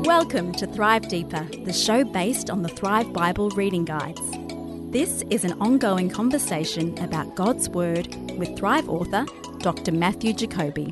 Welcome to Thrive Deeper, the show based on the Thrive Bible reading guides. This is an ongoing conversation about God's Word with Thrive author, Dr. Matthew Jacoby.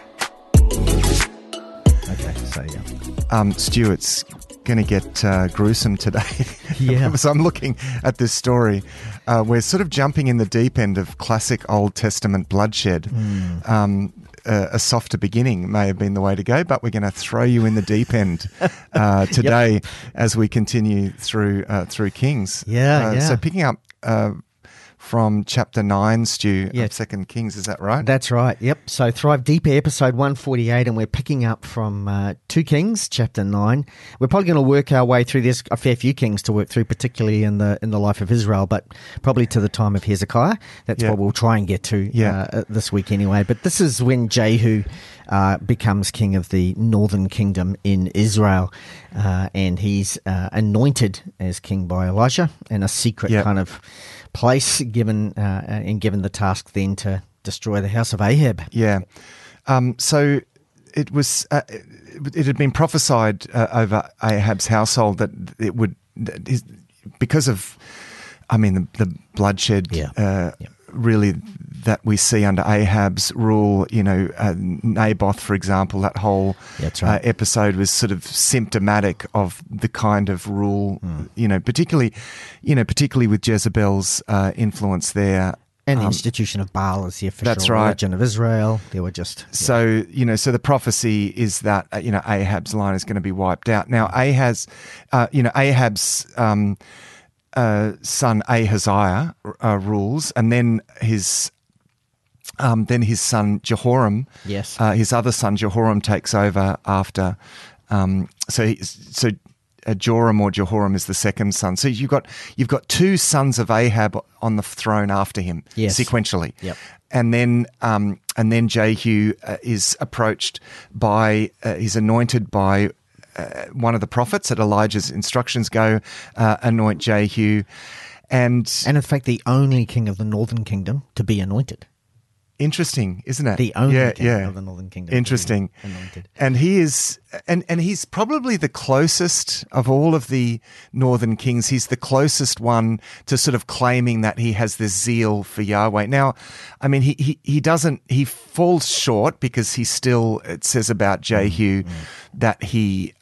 Okay, so yeah. Stuart's going to get gruesome today. Yeah. So I'm looking at this story. We're sort of jumping in the deep end of classic Old Testament bloodshed. A softer beginning may have been the way to go, but we're going to throw you in the deep end today as we continue through Kings. Yeah. So picking up from chapter 9, Stu, Yeah. of 2 Kings, is that right? That's right, yep. So Thrive Deeper, episode 148, and we're picking up from 2 Kings, chapter 9. We're probably going to work our way through. There's a fair few kings to work through, particularly in the life of Israel, but probably to the time of Hezekiah. That's what we'll try and get to this week anyway. But this is when Jehu becomes king of the northern kingdom in Israel, and he's anointed as king by Elisha in a secret kind of place, given the task then to destroy the house of Ahab. Yeah. So it was. It had been prophesied over Ahab's household that it would, because of, the bloodshed. Really, that we see under Ahab's rule. Naboth, for example, that whole episode was sort of symptomatic of the kind of rule. Particularly with Jezebel's influence there. And the institution of Baal as the official religion of Israel. There were just... So the prophecy is that, Ahab's line is going to be wiped out. Now, Ahab's son Ahaziah rules, and then his son Jehoram, his other son Jehoram takes over after. Joram or Jehoram is the second son. So you've got two sons of Ahab on the throne after him, sequentially. Yep. And then Jehu is approached by, he's anointed by one of the prophets. At Elijah's instructions, go anoint Jehu, and in fact the only king of the northern kingdom to be anointed. Interesting, isn't it? The only king of the northern kingdom. Interesting. To be anointed. And he is, and he's probably the closest of all of the northern kings. He's the closest one to sort of claiming that he has this zeal for Yahweh. Now, he falls short because he still, it says about Jehu that he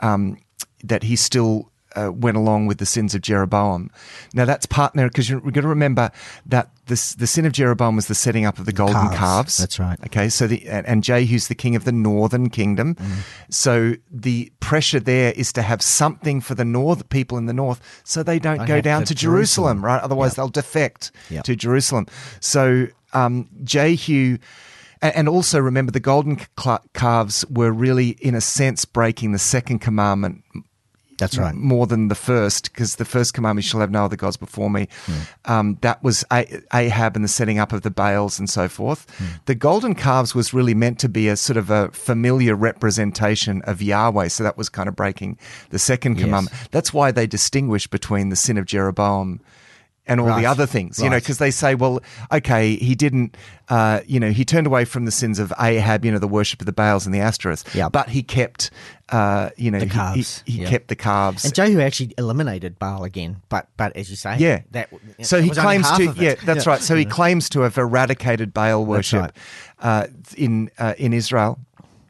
still went along with the sins of Jeroboam. Now that's partner, because we've got to remember that the sin of Jeroboam was the setting up of the golden calves. That's right. Okay, so and Jehu's the king of the northern kingdom. So the pressure there is to have something for the people in the north, so they don't go down to Jerusalem, right? Otherwise they'll defect to Jerusalem. So Jehu. And also remember, the golden calves were really, in a sense, breaking the second commandment. That's right. More than the first, because the first commandment, you shall have no other gods before me. That was Ahab and the setting up of the Baals and so forth. The golden calves was really meant to be a sort of a familiar representation of Yahweh. So that was kind of breaking the second commandment. That's why they distinguish between the sin of Jeroboam and all the other things, because they say, well, okay, he didn't, he turned away from the sins of Ahab, the worship of the Baals and the Ashtoreth, but he kept, the calves. He kept the calves. And Jehu actually eliminated Baal again, but as you say, so he claims to, that's right. So he claims to have eradicated Baal worship in Israel.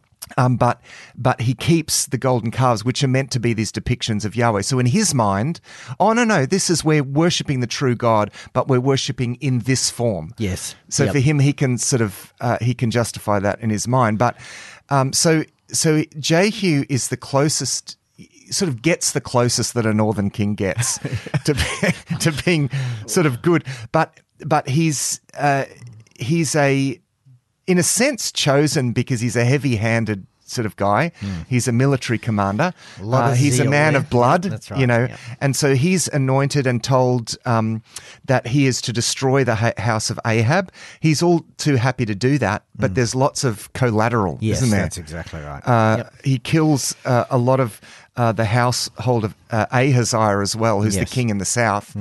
But he keeps the golden calves, which are meant to be these depictions of Yahweh. So in his mind, this is we're worshipping the true God, but we're worshipping in this form. Yes. So for him, he can sort of he can justify that in his mind. But so Jehu is the closest, sort of gets the closest that a northern king gets to being sort of good. But he's in a sense chosen because he's a heavy-handed sort of guy. He's a military commander. He's a man of blood, That's right, and so he's anointed and told that he is to destroy the house of Ahab. He's all too happy to do that, but there's lots of collateral, isn't there? Yes, that's exactly right. He kills a lot of the household of Ahaziah as well, who's the king in the south.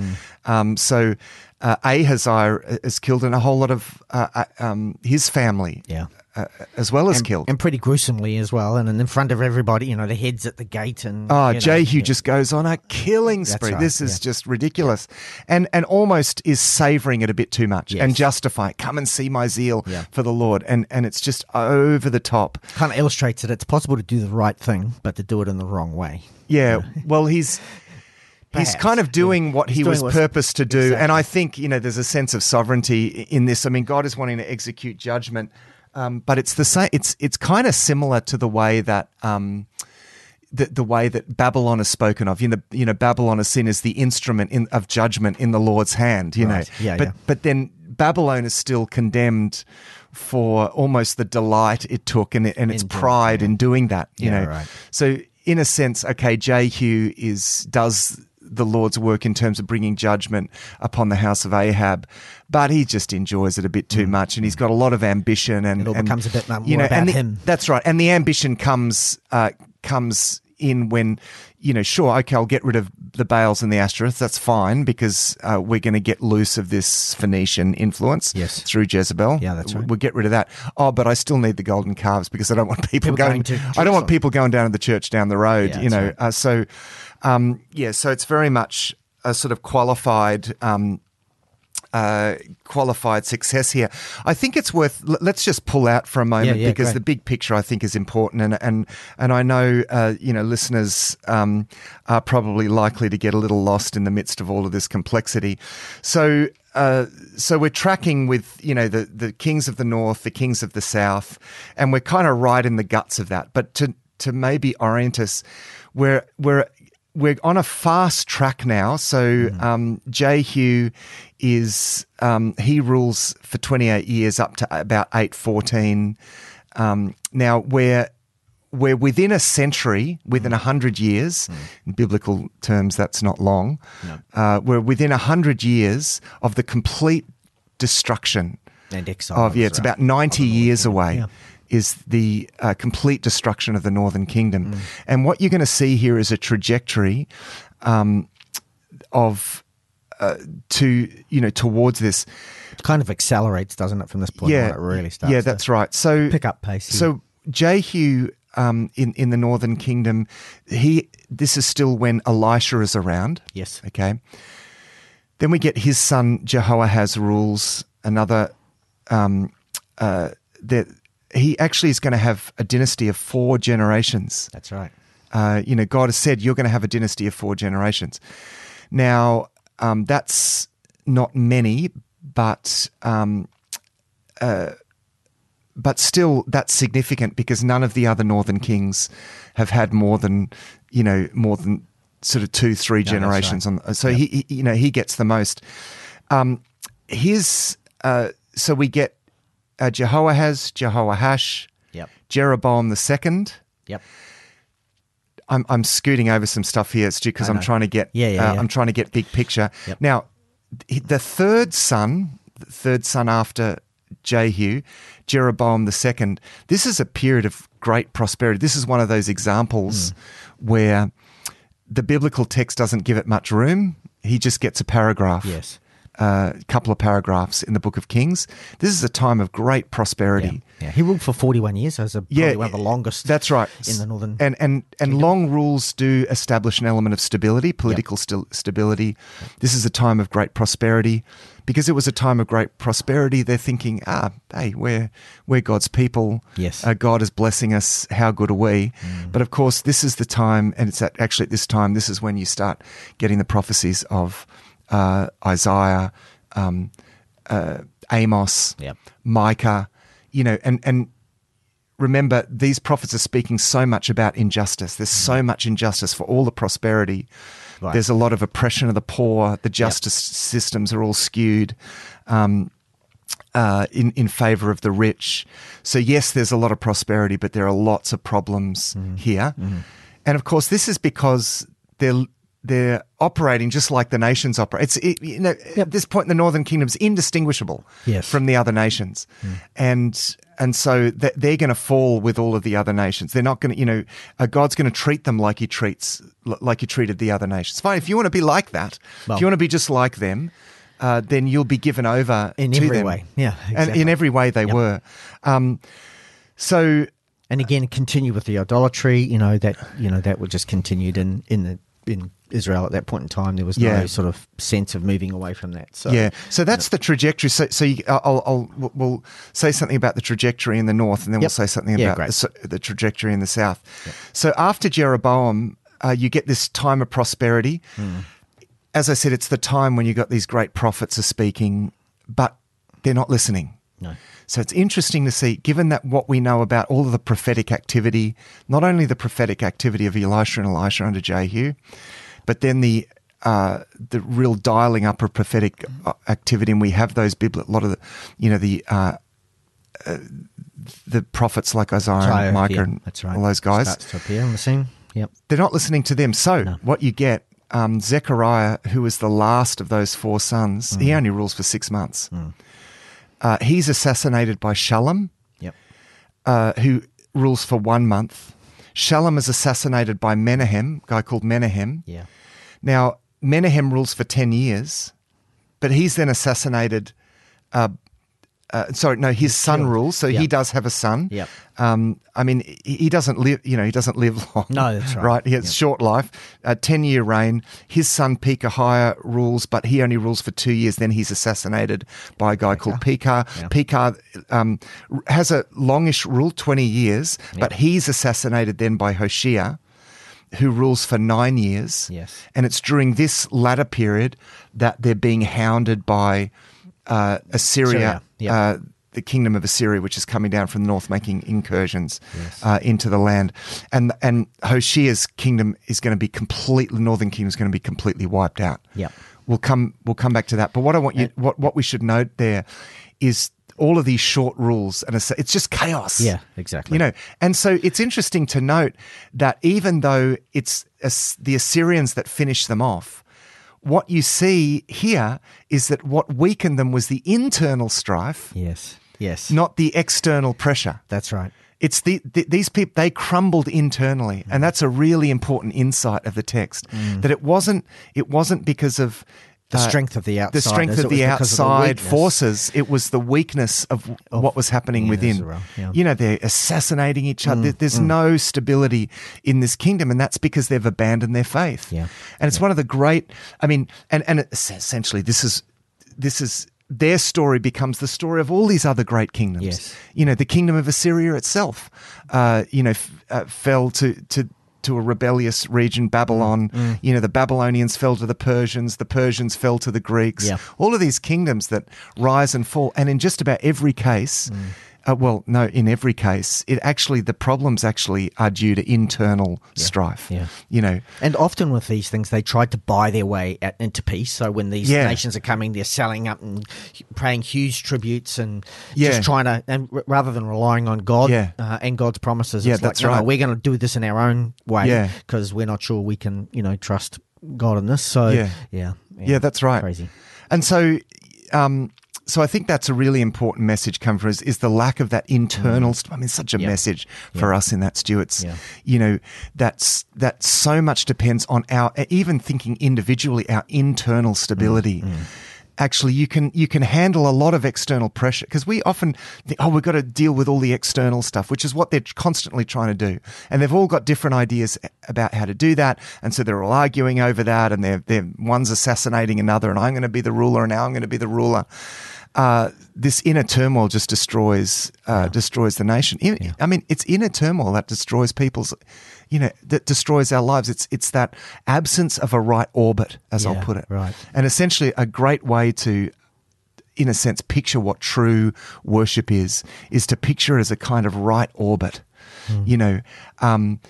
Ahaziah is killed, and a whole lot of his family as well as killed. And pretty gruesomely as well. And in front of everybody, the head's at the gate. And Jehu just goes on a killing spree. right, This is just ridiculous. And almost is savouring it a bit too much and justifying, come and see my zeal for the Lord. And it's just over the top. Kind of illustrates that it's possible to do the right thing, but to do it in the wrong way. Yeah, well, he's kind of doing what he was purposed to do. Exactly. And I think, there's a sense of sovereignty in this. I mean, God is wanting to execute judgment, but it's the same. It's kind of similar to the way that the way that Babylon is spoken of. Babylon is seen as the instrument of judgment in the Lord's hand. Right. Yeah, but then Babylon is still condemned for almost the delight it took and its pride in doing that. Right. So in a sense, okay, Jehu does the Lord's work in terms of bringing judgment upon the house of Ahab, but he just enjoys it a bit too much, and he's got a lot of ambition, and it all becomes a bit more about him. That's right, and the ambition comes in when sure, okay, I'll get rid of the Baals and the Ashtoreths. That's fine because we're going to get loose of this Phoenician influence through Jezebel. Yeah, that's right. We'll get rid of that. Oh, but I still need the golden calves because I don't want people going to. I don't want people going down to the church down the road. Yeah, right. So it's very much a sort of qualified success here. I think it's worth. Let's just pull out for a moment because the big picture I think is important, and I know listeners are probably likely to get a little lost in the midst of all of this complexity. So we're tracking with the kings of the north, the kings of the south, and we're kind of right in the guts of that. But to maybe orient us, we're on a fast track now. So Jehu is he rules for 28 years up to about 814. Now we're within a century, within 100 years. In biblical terms, that's not long. No. We're within 100 years of the complete destruction and exile. It's about 90 years away. Yeah. Is the complete destruction of the Northern Kingdom. And what you're going to see here is a trajectory towards this. It kind of accelerates, doesn't it, from this point where it really starts Yeah, that's right. So pick up pace. So Jehu in the Northern Kingdom, this is still when Elisha is around. Yes. Okay. Then we get his son Jehoahaz rules, another he actually is going to have a dynasty of 4 generations. That's right. God has said you're going to have a dynasty of 4 generations. Now, that's not many, but still that's significant because none of the other northern kings have had more than sort of 2-3 generations right. on. So he gets the most. So we get Jehoahaz, Jehoahash, Jeroboam II. Yep. I'm scooting over some stuff here, Stu, because I'm trying to get I'm trying to get big picture. Yep. Now, the third son after Jehu, Jeroboam II. This is a period of great prosperity. This is one of those examples where the biblical text doesn't give it much room. He just gets a paragraph. Yes. A couple of paragraphs in the Book of Kings. This is a time of great prosperity. Yeah. He ruled for 41 years, so it's probably one of the longest. That's right. In the northern and long rules do establish an element of stability, political stability. This is a time of great prosperity. Because it was a time of great prosperity, they're thinking, hey, we're God's people. Yes. God is blessing us. How good are we? But of course, this is the time, and it's actually at this time, this is when you start getting the prophecies of Isaiah, Amos, Micah, and remember, these prophets are speaking so much about injustice. There's so much injustice for all the prosperity. Right. There's a lot of oppression of the poor. The justice systems are all skewed in favor of the rich. So yes, there's a lot of prosperity, but there are lots of problems here. And of course, this is because they're operating just like the nations operate. At this point, the Northern Kingdom is indistinguishable from the other nations, and so they're going to fall with all of the other nations. They're not going to, God's going to treat them like He treated the other nations. Fine, if you want to be like that, if you want to be just like them, then you'll be given over in to every them. way. Yeah, exactly. And in every way they were. So, and again, continue with the idolatry. That was just continued in Israel at that point in time. There was no sort of sense of moving away from that. So so that's the trajectory. So we'll say something about the trajectory in the north, and then we'll say something about the trajectory in the south. Yep. So after Jeroboam, you get this time of prosperity. As I said, it's the time when you got these great prophets are speaking, but they're not listening. No. So it's interesting to see, given that what we know about all of the prophetic activity, not only the prophetic activity of Elisha and Elisha under Jehu, but then the real dialing up of prophetic activity, and we have those a lot of the prophets like Isaiah and Micah and all those guys. Starts to appear on the scene. Yep. They're not listening to them. So what you get, Zechariah, who was the last of those 4 sons, he only rules for 6 months. He's assassinated by Shallum, who rules for 1 month. Shallum is assassinated by Menahem, a guy called Menahem. Yeah. Now, Menahem rules for 10 years, but he's then assassinated. His son rules, so he does have a son. Yep. I mean, he doesn't live. He doesn't live long. No, that's right. Right, he has short life. 10-year reign. His son Pekahiah rules, but he only rules for 2 years. Then he's assassinated by a guy called Pekah. Yeah. Pekah has a longish rule, 20 years, but he's assassinated then by Hoshea, who rules for 9 years. Yes. And it's during this latter period that they're being hounded by Assyria, the kingdom of Assyria, which is coming down from the north, making incursions into the land. And Hoshea's kingdom is going to be northern kingdom is going to be completely wiped out. Yeah. We'll come back to that. But what we should note there is all of these short rules, and it's just chaos. Yeah, exactly. And so it's interesting to note that even though it's the Assyrians that finish them off, what you see here is that what weakened them was the internal strife. Yes. Not the external pressure. That's right. It's these people, they crumbled internally, and that's a really important insight of the text. That it wasn't because of the strength of the outside. The strength of the outside forces. It was the weakness of what was happening within. Well. Yeah. They're assassinating each other. There's no stability in this kingdom, and that's because they've abandoned their faith. Yeah. And it's one of the great. I mean, and essentially, this is their story becomes the story of all these other great kingdoms. Yes. The kingdom of Assyria itself, fell to a rebellious region, Babylon. The Babylonians fell to the Persians fell to the Greeks. Yeah. All of these kingdoms that rise and fall, and in just about every case, in every case, the problems actually are due to internal strife. Yeah. And often with these things, they tried to buy their way into peace. So when these nations are coming, they're selling up and paying huge tributes and just trying to, and rather than relying on God and God's promises, it's that's like, right. no, we're going to do this in our own way because we're not sure we can, trust God in this. So that's right. Crazy. And so, so I think that's a really important message coming from us is the lack of that internal. Such a message for us in that, Stu. It's that so much depends on our, even thinking individually, our internal stability. Actually, you can handle a lot of external pressure because we often think, we've got to deal with all the external stuff, which is what they're constantly trying to do. And they've all got different ideas about how to do that. And so they're all arguing over that, and they're one's assassinating another, and I'm going to be the ruler, and now I'm going to be the ruler. This inner turmoil just destroys the nation. I mean, it's inner turmoil that destroys people's, that destroys our lives. It's that absence of a right orbit, as I'll put it. Right. And essentially, a great way to, in a sense, picture what true worship is to picture it as a kind of right orbit. And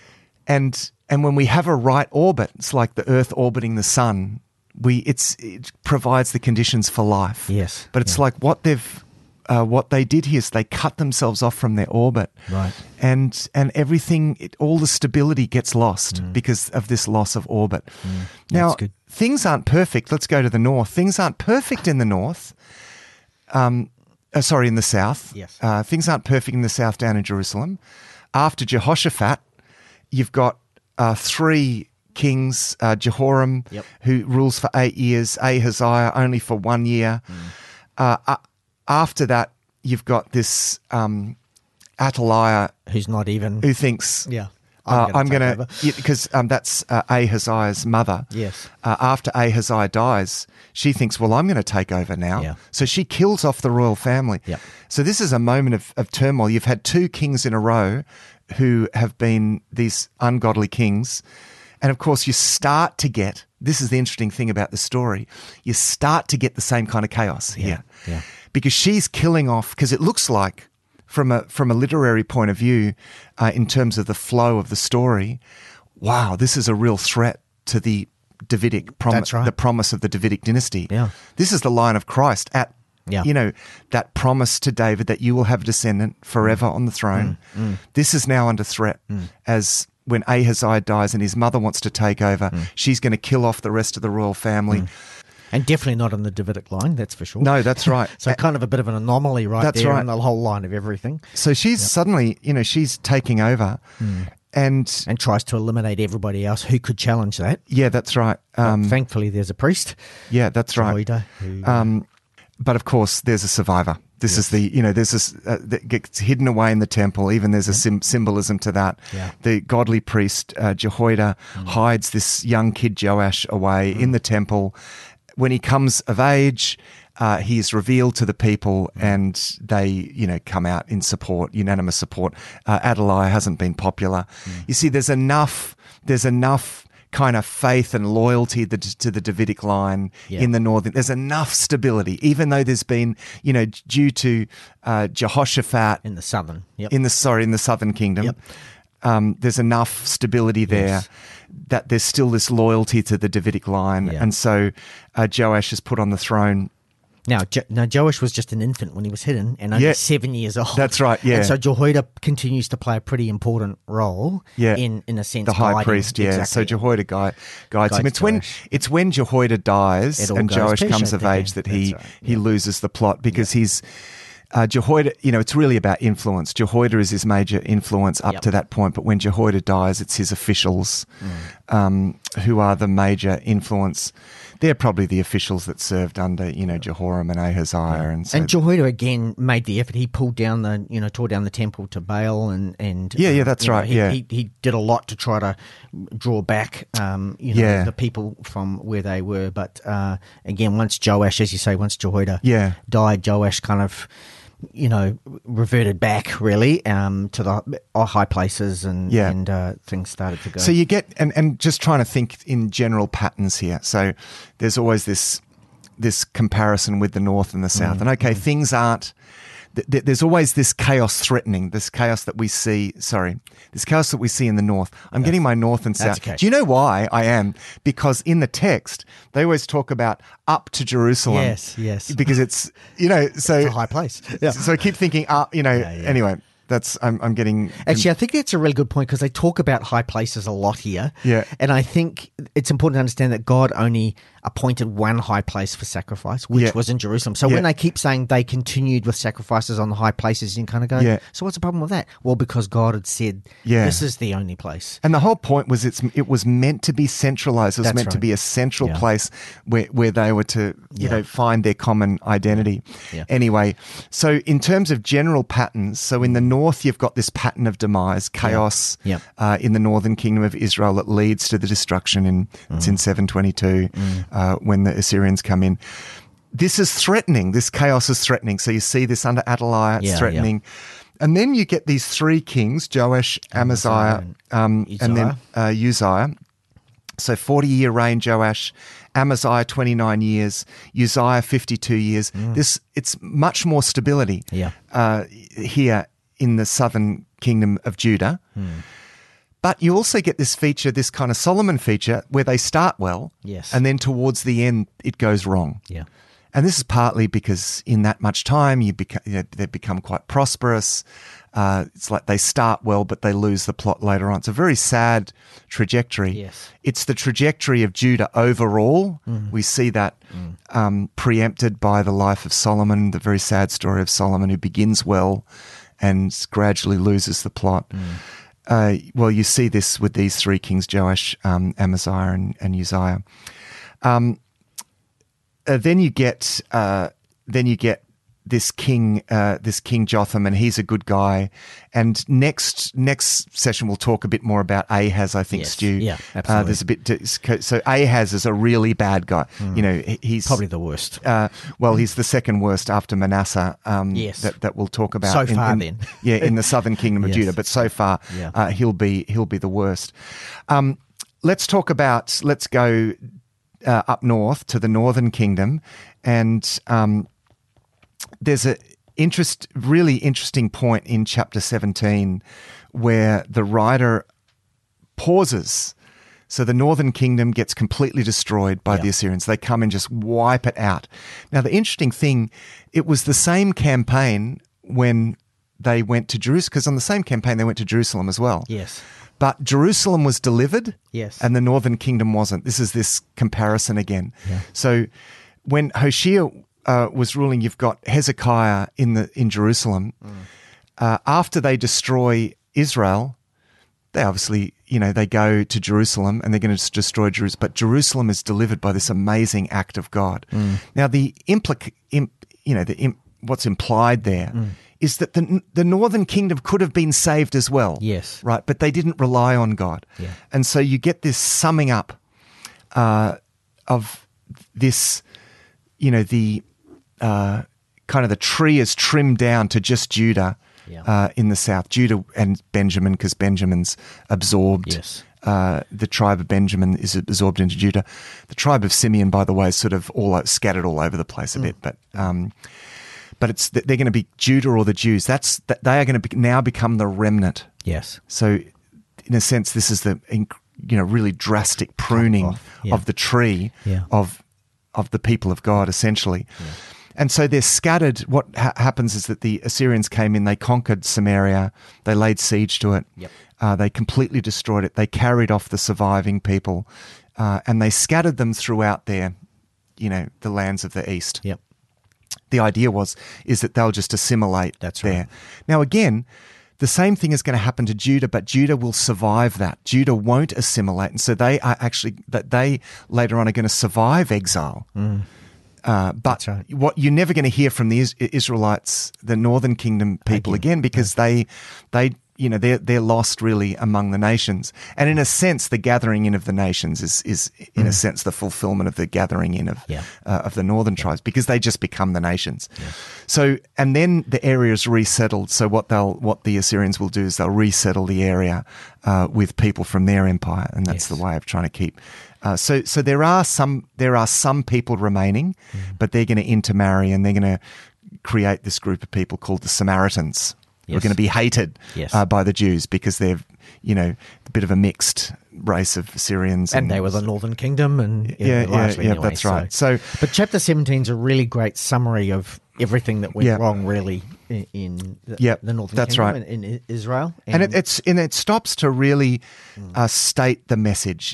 when we have a right orbit, it's like the Earth orbiting the sun. It provides the conditions for life. Yes. But it's like what they did here is they cut themselves off from their orbit. Right. And everything, all the stability gets lost because of this loss of orbit. Now, things aren't perfect. Let's go to the north. Things aren't perfect in the north. In the south. Yes. Things aren't perfect in the south down in Jerusalem. After Jehoshaphat, you've got 3 kings, Jehoram, who rules for 8 years, Ahaziah only for 1 year. After that, you've got this Athaliah, Who's not even... who thinks, Yeah. I'm going to, because that's Ahaziah's mother. Yes. After Ahaziah dies, she thinks, well, I'm going to take over now. Yeah. So she kills off the royal family. Yeah. So this is a moment of turmoil. You've had two kings in a row who have been these ungodly kings. And of course, you start to get, this is the interesting thing about the story, you start to get the same kind of chaos here. Yeah. Because she's killing off, because it looks like, from a literary point of view, in terms of the flow of the story, wow, this is a real threat to the Davidic promise, That's right. the promise of the Davidic dynasty. Yeah. This is the line of Christ at, that promise to David that you will have a descendant forever on the throne. This is now under threat as when Ahaziah dies and his mother wants to take over, she's going to kill off the rest of the royal family. And definitely not on the Davidic line, that's for sure. No, that's right. So kind of a bit of an anomaly That's there right. in the whole line of everything. So she's suddenly, she's taking over and tries to eliminate everybody else who could challenge that. yeah, that's right. Thankfully, there's a priest, Yeah, that's right. Jehoiada, who, But of course, there's a survivor. This is the, there's this that gets hidden away in the temple. Even there's a symbolism to that. Yeah. The godly priest Jehoiada hides this young kid Joash away in the temple. When he comes of age, he is revealed to the people, and they, come out in support, unanimous support. Athaliah hasn't been popular. You see, there's enough kind of faith and loyalty to the Davidic line in the northern. There's enough stability, even though there's been, due to Jehoshaphat in the southern. Yep. in the southern kingdom. Yep. There's enough stability there that there's still this loyalty to the Davidic line, and so Joash is put on the throne. Now, Joash was just an infant when he was hidden, and only 7 years old. That's right, yeah. And so Jehoiada continues to play a pretty important role. In a sense, the high guiding, priest. exactly. So Jehoiada guides him. It's when Jehoiada dies It all and goes Joash comes pear-shaped of age again. that he That's right, loses the plot, because he's Jehoiada. It's really about influence. Jehoiada is his major influence up to that point, but when Jehoiada dies, it's his officials who are the major influence. They're probably the officials that served under, Jehoram and Ahaziah, and so. And Jehoiada again made the effort. He pulled down tore down the temple to Baal, and that's right. He did a lot to try to draw back, the people from where they were. But again, once Joash, as you say, once Jehoiada died, Joash kind of, reverted back really to the high places, and things started to go. So you get, and just trying to think in general patterns here. So there's always this comparison with the north and the south. And things aren't, there's always this chaos threatening, this chaos that we see in the north. I'm getting my north and south. Okay. Do you know why I am? Because in the text, they always talk about up to Jerusalem. Yes. Because it's, so. It's a high place. Yeah. So I keep thinking up, anyway. I'm getting... Actually, I think that's a really good point, because they talk about high places a lot here. Yeah. And I think it's important to understand that God only appointed one high place for sacrifice, which was in Jerusalem. So when they keep saying they continued with sacrifices on the high places, you kind of go, so what's the problem with that? Well, because God had said, this is the only place. And the whole point was it was meant to be centralized. It was meant to be a central place where they were to, find their common identity. Yeah. Anyway, so in terms of general patterns, so in the north, you've got this pattern of demise, chaos in the northern kingdom of Israel that leads to the destruction it's in 722 when the Assyrians come in. This is threatening. This chaos is threatening. So you see this under Athaliah, it's threatening. And then you get these three kings, Joash, Amaziah, and then Uzziah. So 40-year reign, Joash, Amaziah 29 years, Uzziah 52 years. It's much more stability here in the southern kingdom of Judah. But you also get this feature, this kind of Solomon feature, where they start well, and then towards the end it goes wrong. Yeah. And this is partly because in that much time they become quite prosperous. It's like they start well, but they lose the plot later on. It's a very sad trajectory. Yes. It's the trajectory of Judah overall. We see that preempted by the life of Solomon, the very sad story of Solomon, who begins well and gradually loses the plot. Well, you see this with these three kings, Joash, Amaziah, and Uzziah. Then you get this king Jotham, and he's a good guy. And next session we'll talk a bit more about Ahaz. I think, Yes. Stu. Yeah, absolutely. There's a bit. So Ahaz is a really bad guy. You know, he's Probably the worst. well, he's the second worst after Manasseh. Yes. That we'll talk about. So far, then. Yeah, in the southern kingdom of Yes. Judah. But so far, Yeah. he'll be the worst. Let's go up north to the northern kingdom, and there's a really interesting point in chapter 17 where the writer pauses. So the northern kingdom gets completely destroyed by the Assyrians. They come and just wipe it out. Now, the interesting thing, it was the same campaign when they went to Jerusalem, because on the same campaign they went to Jerusalem as well. Yes. But Jerusalem was delivered, Yes. and the northern kingdom wasn't. This is this comparison again. Yeah. So when Hoshea was ruling, you've got Hezekiah in Jerusalem. After they destroy Israel, they obviously, they go to Jerusalem and they're going to destroy Jerusalem. But Jerusalem is delivered by this amazing act of God. Now, what's implied there is that the northern kingdom could have been saved as well. Yes. Right, but they didn't rely on God. Yeah. And so you get this summing up of this, the kind of the tree is trimmed down to just Judah in the south. Judah and Benjamin, because Benjamin's absorbed. Yes. The tribe of Benjamin is absorbed into Judah. The tribe of Simeon, by the way, is sort of scattered all over the place a bit. But they're going to be Judah or the Jews. They are going to now become the remnant. Yes. So, in a sense, this is the really drastic pruning of the tree of the people of God, essentially. Yeah. And so they're scattered. What happens is that the Assyrians came in, they conquered Samaria, they laid siege to it, they completely destroyed it, they carried off the surviving people, and they scattered them throughout the lands of the east. Yep. The idea is that they'll just assimilate That's there. right. Now, again, the same thing is going to happen to Judah, but Judah will survive that. Judah won't assimilate, and so they later on are going to survive exile. But right. what you're never going to hear from the Israelites, the northern kingdom people again, because they're lost really among the nations. And in a sense, the gathering in of the nations is in a sense the fulfillment of the gathering in of the northern tribes, because they just become the nations. Yeah. So, and then the area is resettled. So what the Assyrians will do is they'll resettle the area with people from their empire, and that's the way of trying to keep. So there are some people remaining, but they're going to intermarry and they're going to create this group of people called the Samaritans. Who are going to be hated by the Jews because they're, a bit of a mixed race of Assyrians. And they were the northern kingdom. And largely anyway, that's right. So, but chapter 17 is a really great summary of everything that went wrong, really, in the northern that's kingdom right. in Israel. And it stops to really state the message.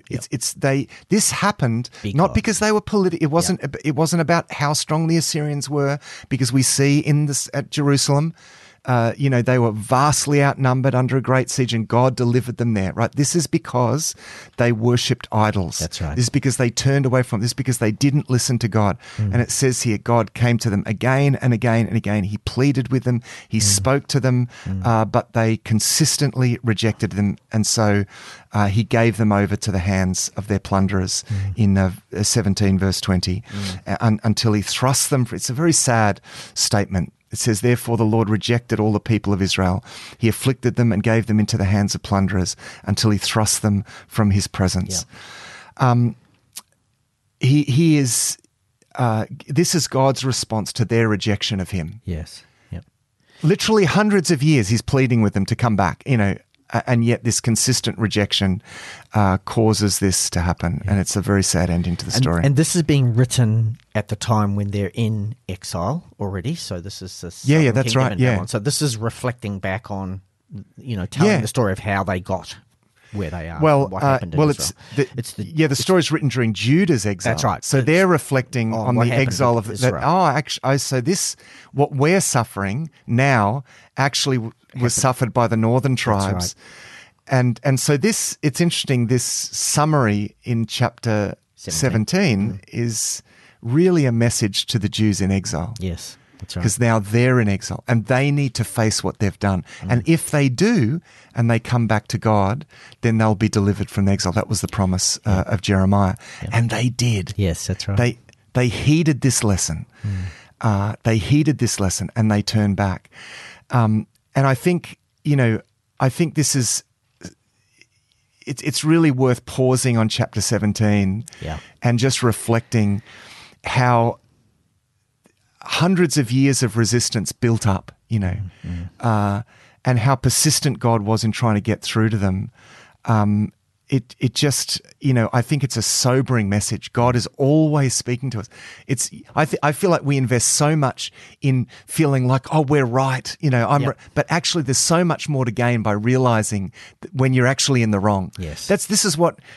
This happened not because they were political. It wasn't about how strong the Assyrians were, because we see at Jerusalem. They were vastly outnumbered under a great siege, and God delivered them there, right? This is because they worshipped idols. That's right. This is because they turned away from it. This is because they didn't listen to God. And it says here, God came to them again and again and again. He pleaded with them. He spoke to them, but they consistently rejected them. And so he gave them over to the hands of their plunderers in 17 verse 20 until he thrust them. It's a very sad statement. It says, therefore the Lord rejected all the people of Israel. He afflicted them and gave them into the hands of plunderers until he thrust them from his presence. Yeah. He is. This is God's response to their rejection of him. Yes. Yep. Literally hundreds of years he's pleading with them to come back, and yet this consistent rejection causes this to happen. Yeah. And it's a very sad ending to the story. And this is being written at the time when they're in exile already. So this is the that's right. Yeah. So this is reflecting back on, telling the story of how they got where they are. Well, what happened in Israel. the story's written during Judah's exile. That's right. So they're reflecting on the exile of Israel. So this, what we're suffering now, actually was suffered by the northern tribes. Right. And so it's interesting, this summary in chapter 17 is really a message to the Jews in exile. Yes. That's right. because now they're in exile and they need to face what they've done. And if they do and they come back to God, then they'll be delivered from exile. That was the promise of Jeremiah. And they did. Yes, that's right. They heeded this lesson. They heeded this lesson and they turned back. And I think, this is, it's really worth pausing on chapter 17 and just reflecting how hundreds of years of resistance built up, and how persistent God was in trying to get through to them. It just, I think it's a sobering message. God is always speaking to us. I feel like we invest so much in feeling like, oh, we're right, but actually there's so much more to gain by realizing that when you're actually in the wrong. Yes. This is what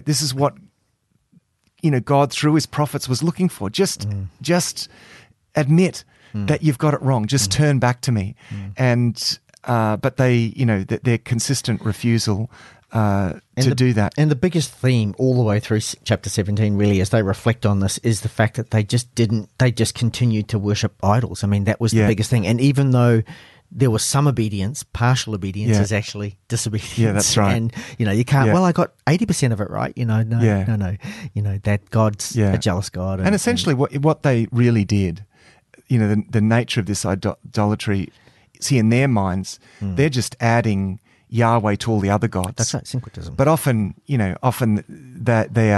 God through his prophets was looking for. Just admit that you've got it wrong. Just turn back to me. And, but they, their consistent refusal to do that. And the biggest theme all the way through chapter 17 really, as they reflect on this, is the fact that they just continued to worship idols. I mean, that was the biggest thing. And even though there was some obedience, partial obedience is actually disobedience. Yeah, that's right. And, you can't, well, I got 80% of it right. No. That God's a jealous God. And essentially what they really did, the nature of this idolatry, see, in their minds, they're just adding Yahweh to all the other gods. That's right, syncretism. But often that they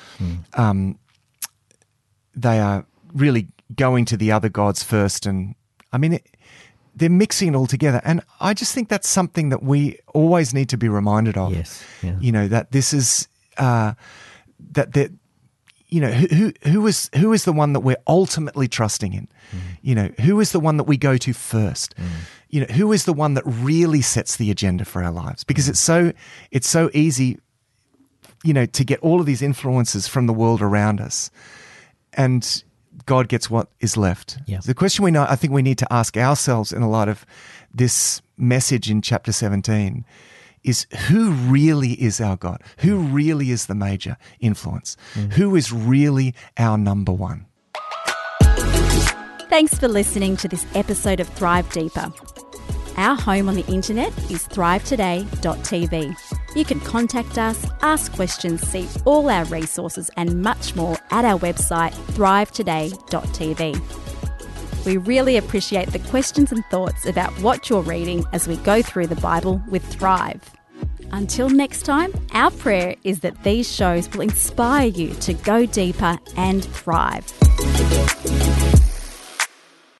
are really going to the other gods first, and I mean they're mixing it all together. And I just think that's something that we always need to be reminded of. Yes, yeah. That this is that who is the one that we're ultimately trusting in? Who is the one that we go to first? Who is the one that really sets the agenda for our lives? Because it's so easy, to get all of these influences from the world around us, and God gets what is left. Yeah. So the question I think we need to ask ourselves in a light of this message in chapter 17 is, who really is our God? Who really is the major influence? Who is really our number one? Thanks for listening to this episode of Thrive Deeper. Our home on the internet is thrivetoday.tv. You can contact us, ask questions, see all our resources and much more at our website thrivetoday.tv. We really appreciate the questions and thoughts about what you're reading as we go through the Bible with Thrive. Until next time, our prayer is that these shows will inspire you to go deeper and thrive.